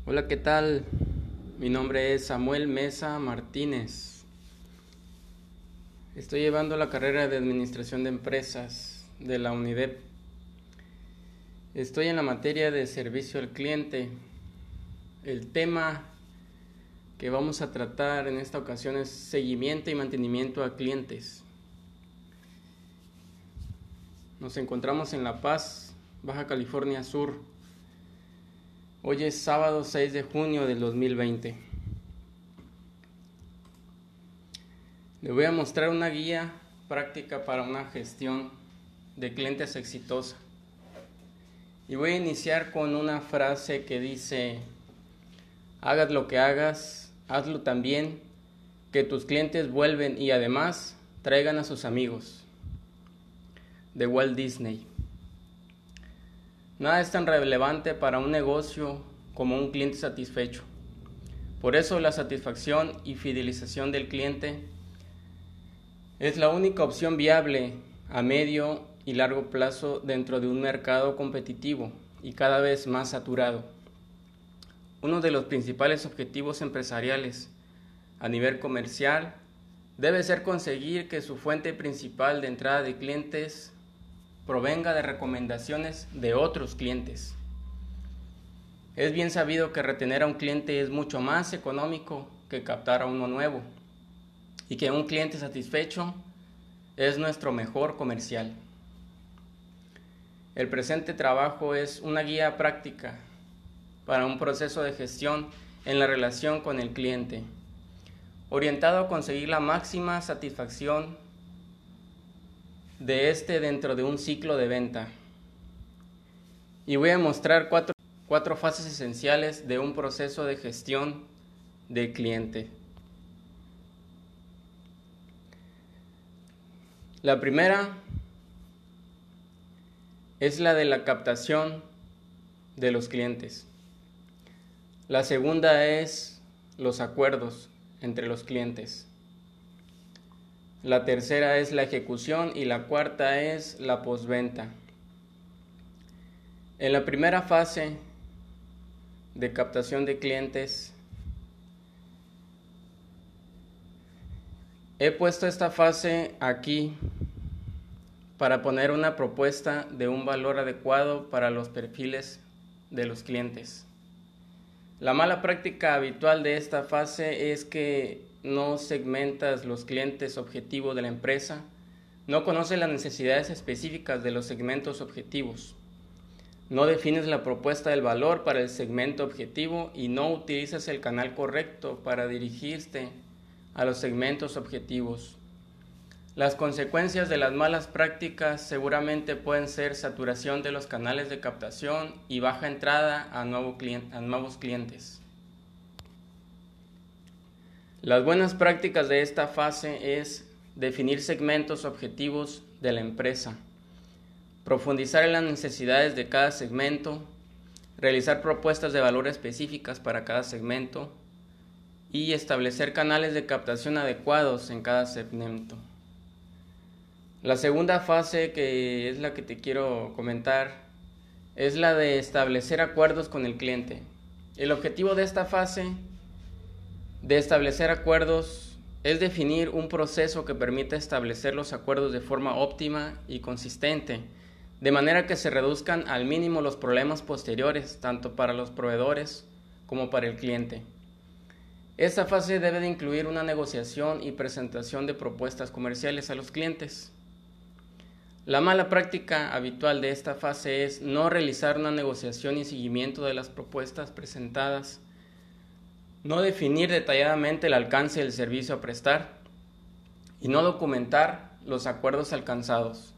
Hola, ¿qué tal? Mi nombre es Samuel Mesa Martínez. Estoy llevando la carrera de Administración de Empresas de la UNIDEP. Estoy en la materia de servicio al cliente. El tema que vamos a tratar en esta ocasión es seguimiento y mantenimiento a clientes. Nos encontramos en La Paz, Baja California Sur. Hoy es sábado 6 de junio del 2020. Le voy a mostrar una guía práctica para una gestión de clientes exitosa. Y voy a iniciar con una frase que dice: hagas lo que hagas, hazlo tan bien que tus clientes vuelven y además traigan a sus amigos. De Walt Disney. Nada es tan relevante para un negocio como un cliente satisfecho. Por eso la satisfacción y fidelización del cliente es la única opción viable a medio y largo plazo dentro de un mercado competitivo y cada vez más saturado. Uno de los principales objetivos empresariales a nivel comercial debe ser conseguir que su fuente principal de entrada de clientes provenga de recomendaciones de otros clientes. Es bien sabido que retener a un cliente es mucho más económico que captar a uno nuevo, y que un cliente satisfecho es nuestro mejor comercial. El presente trabajo es una guía práctica para un proceso de gestión en la relación con el cliente, orientado a conseguir la máxima satisfacción de dentro de un ciclo de venta. Y voy a mostrar cuatro fases esenciales de un proceso de gestión del cliente. La primera es la de la captación de los clientes. La segunda es los acuerdos entre los clientes. La tercera es la ejecución y la cuarta es la postventa. En la primera fase de captación de clientes, he puesto esta fase aquí para poner una propuesta de un valor adecuado para los perfiles de los clientes. La mala práctica habitual de esta fase es que no segmentas los clientes objetivos de la empresa, no conoces las necesidades específicas de los segmentos objetivos, no defines la propuesta del valor para el segmento objetivo y no utilizas el canal correcto para dirigirte a los segmentos objetivos. Las consecuencias de las malas prácticas seguramente pueden ser saturación de los canales de captación y baja entrada a nuevos clientes. Las buenas prácticas de esta fase es definir segmentos objetivos de la empresa, profundizar en las necesidades de cada segmento, realizar propuestas de valor específicas para cada segmento y establecer canales de captación adecuados en cada segmento. La segunda fase, que es la que te quiero comentar, es la de establecer acuerdos con el cliente. El objetivo de esta fase de establecer acuerdos es definir un proceso que permita establecer los acuerdos de forma óptima y consistente, de manera que se reduzcan al mínimo los problemas posteriores, tanto para los proveedores como para el cliente. Esta fase debe de incluir una negociación y presentación de propuestas comerciales a los clientes. La mala práctica habitual de esta fase es no realizar una negociación y seguimiento de las propuestas presentadas, no definir detalladamente el alcance del servicio a prestar y no documentar los acuerdos alcanzados.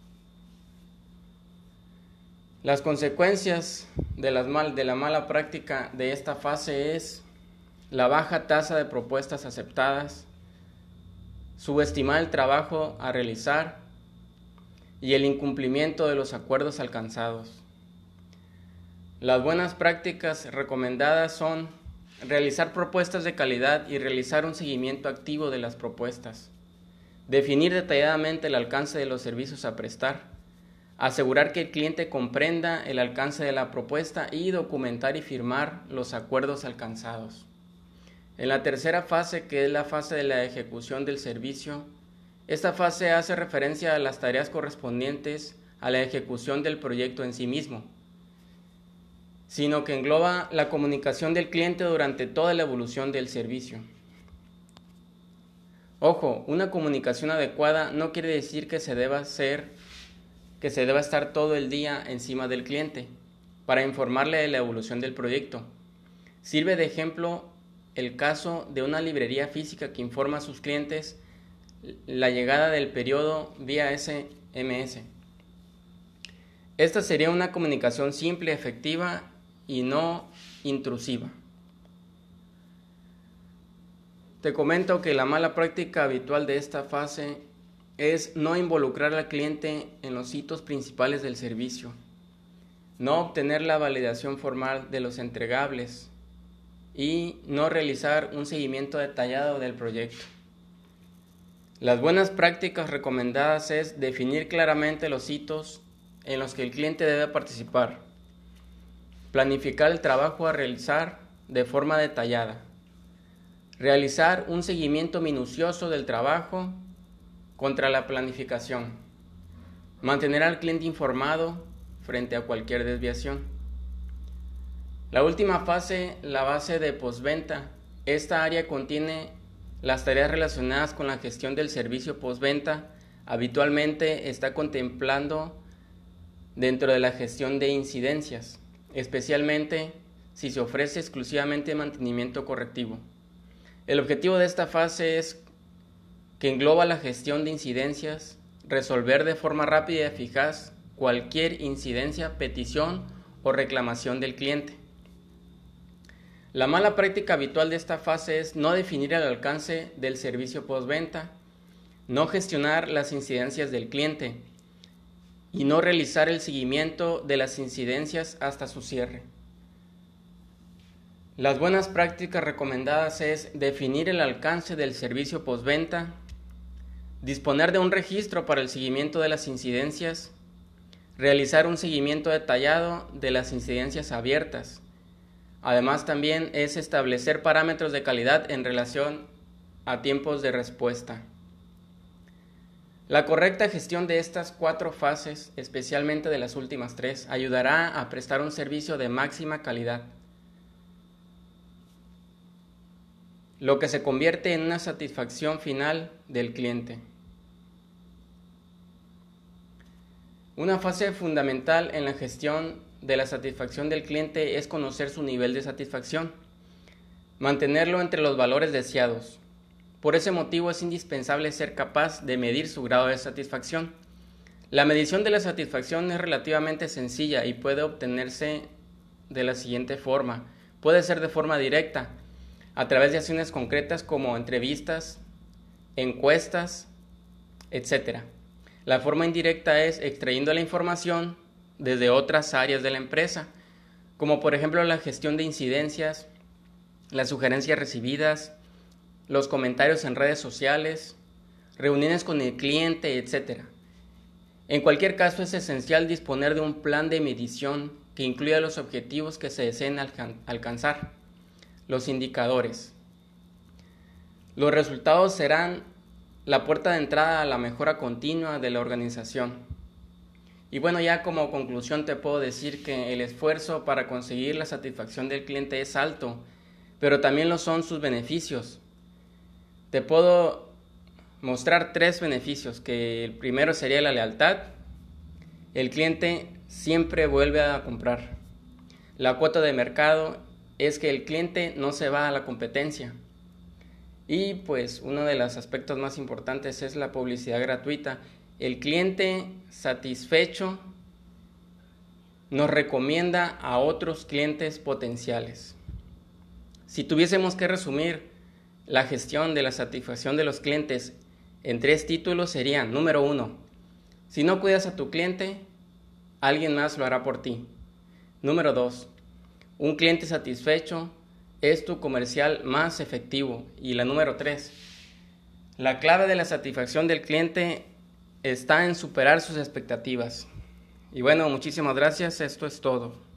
Las consecuencias de la mala práctica de esta fase es la baja tasa de propuestas aceptadas, subestimar el trabajo a realizar y el incumplimiento de los acuerdos alcanzados. Las buenas prácticas recomendadas son realizar propuestas de calidad y realizar un seguimiento activo de las propuestas, definir detalladamente el alcance de los servicios a prestar, asegurar que el cliente comprenda el alcance de la propuesta y documentar y firmar los acuerdos alcanzados. En la tercera fase, que es la fase de la ejecución del servicio, esta fase hace referencia a las tareas correspondientes a la ejecución del proyecto en sí mismo, sino que engloba la comunicación del cliente durante toda la evolución del servicio. Ojo, una comunicación adecuada no quiere decir que se deba estar todo el día encima del cliente para informarle de la evolución del proyecto. Sirve de ejemplo el caso de una librería física que informa a sus clientes la llegada del periodo vía SMS. Esta sería una comunicación simple, efectiva y no intrusiva. Te comento que la mala práctica habitual de esta fase es no involucrar al cliente en los hitos principales del servicio, no obtener la validación formal de los entregables y no realizar un seguimiento detallado del proyecto. Las buenas prácticas recomendadas es definir claramente los hitos en los que el cliente debe participar, planificar el trabajo a realizar de forma detallada, realizar un seguimiento minucioso del trabajo contra la planificación, mantener al cliente informado frente a cualquier desviación. La última fase, la fase de postventa. Esta área contiene las tareas relacionadas con la gestión del servicio postventa. Habitualmente está contemplando dentro de la gestión de incidencias, especialmente si se ofrece exclusivamente mantenimiento correctivo. El objetivo de esta fase es que engloba la gestión de incidencias, resolver de forma rápida y eficaz cualquier incidencia, petición o reclamación del cliente. La mala práctica habitual de esta fase es no definir el alcance del servicio postventa, no gestionar las incidencias del cliente y no realizar el seguimiento de las incidencias hasta su cierre. Las buenas prácticas recomendadas es definir el alcance del servicio postventa, disponer de un registro para el seguimiento de las incidencias, realizar un seguimiento detallado de las incidencias abiertas. Además, también es establecer parámetros de calidad en relación a tiempos de respuesta. La correcta gestión de estas 4 fases, especialmente de las últimas 3, ayudará a prestar un servicio de máxima calidad, lo que se convierte en una satisfacción final del cliente. Una fase fundamental en la gestión de la satisfacción del cliente es conocer su nivel de satisfacción, mantenerlo entre los valores deseados. Por ese motivo es indispensable ser capaz de medir su grado de satisfacción. La medición de la satisfacción es relativamente sencilla y puede obtenerse de la siguiente forma. Puede ser de forma directa, a través de acciones concretas como entrevistas, encuestas, etc. La forma indirecta es extrayendo la información desde otras áreas de la empresa, como por ejemplo la gestión de incidencias, las sugerencias recibidas, los comentarios en redes sociales, reuniones con el cliente, etc. En cualquier caso es esencial disponer de un plan de medición que incluya los objetivos que se deseen alcanzar, los indicadores. Los resultados serán la puerta de entrada a la mejora continua de la organización. Y bueno, ya como conclusión te puedo decir que el esfuerzo para conseguir la satisfacción del cliente es alto, pero también lo son sus beneficios. Te puedo mostrar 3 beneficios, que el primero sería la lealtad. El cliente siempre vuelve a comprar. La cuota de mercado es que el cliente no se va a la competencia. Y pues uno de los aspectos más importantes es la publicidad gratuita. El cliente satisfecho nos recomienda a otros clientes potenciales. Si tuviésemos que resumir la gestión de la satisfacción de los clientes en 3 títulos serían: número 1, si no cuidas a tu cliente, alguien más lo hará por ti. Número 2, un cliente satisfecho es tu comercial más efectivo. Y la número 3, la clave de la satisfacción del cliente está en superar sus expectativas. Y bueno, muchísimas gracias. Esto es todo.